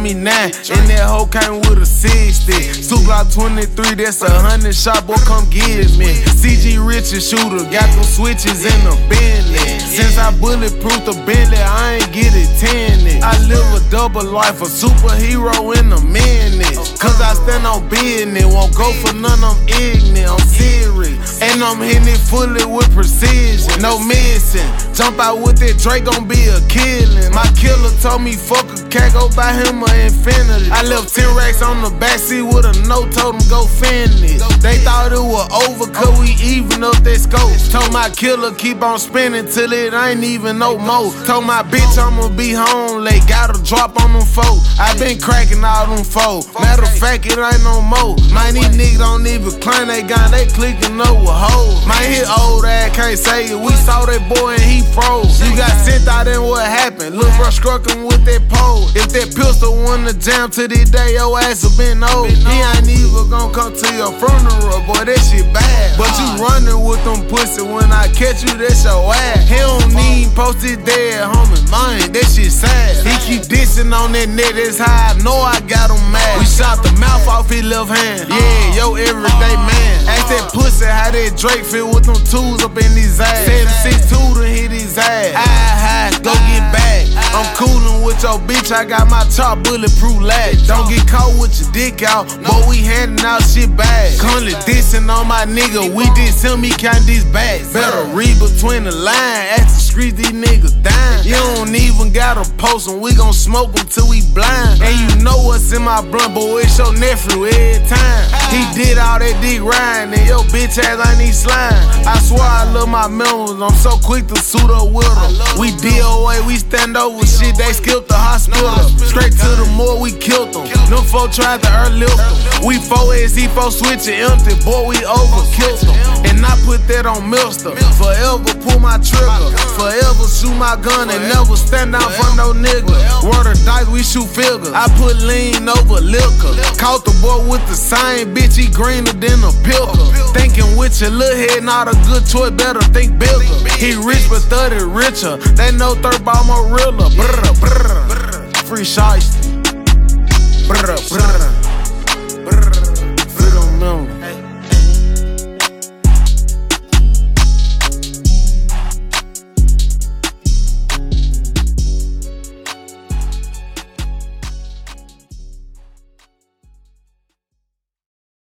me 9, and that hoe came with a 60. Two Glock 23, that's 100 shot, boy, come get me. CG Richard shooter, got them switches in the Bentley. Since I bulletproof the Bentley, I ain't get it 10. I live a double life, a superhero in a minute. Cause I stand on business, won't go for none, I'm ignorant, I'm serious. And I'm hitting it fully with precision, no missing. Jump out with that Drake, gon' be a killing. My killer told me fuck a cat, go buy him an Infinity. I left 10 racks on the backseat with a note, told him go finish. They thought it was over, cause we even up that scope. Told my killer keep on spinning till it ain't even no more. Told my bitch I'ma be home late, gotta drop on them folks. I been cracking all them foes. Matter of fact, it ain't no more. Man, these niggas don't even claim they got, they clicking up with hoes. Man, his old ass can't say it. We saw that boy and he froze. You got sent out and what happened? Lil' bro struck him with that pole. If that pistol wanna jam to this day, your ass have been old. He ain't even gon' come to your funeral, boy, that shit bad. But you running with them pussy, when I catch you, that's your ass. He don't need post it there, homie, mine, that shit sad. He keep dissing on that net, that's how I know I got him mad. We shot the mouth off his left hand, yeah, yo everyday man. Ask that pussy how that Drake feel with them tools up in his ass. 762 to hit his ass. High, go get back. I'm coolin' with your bitch, I got my top bulletproof latch. Don't get caught with your dick out, boy, we handing out shit back. Conley dissing on my nigga, we diss him, he count these backs. Better read between the lines, ask the streets, these niggas dying. You don't even gotta post them, we gon' smoke them till we blind. And you know what's in my blunt, boy, it's your nephew every time. He did all that dick riding, and your bitch ass ain't need slime. I swear I love my members, I'm so quick to suit up with them. We DOA, we stand over shit, they skipped the hospital. Straight to the morgue, we killed them. Them folk tried to earlift them. We 4SE, 4 switch it empty, boy, we overkilled them. And I put that on Milster. Forever pull my trigger, forever shoot my gun, and never stand down for no nigga. Word of dice, we shoot figures. I put lean over liquor. Caught the boy with the same bitch, he greener than a pilker. Thinking with your little head, not a good choice, better think bigger. He rich but 30 richer, they know third ball more realer. Brr, brr, brr. Free shots.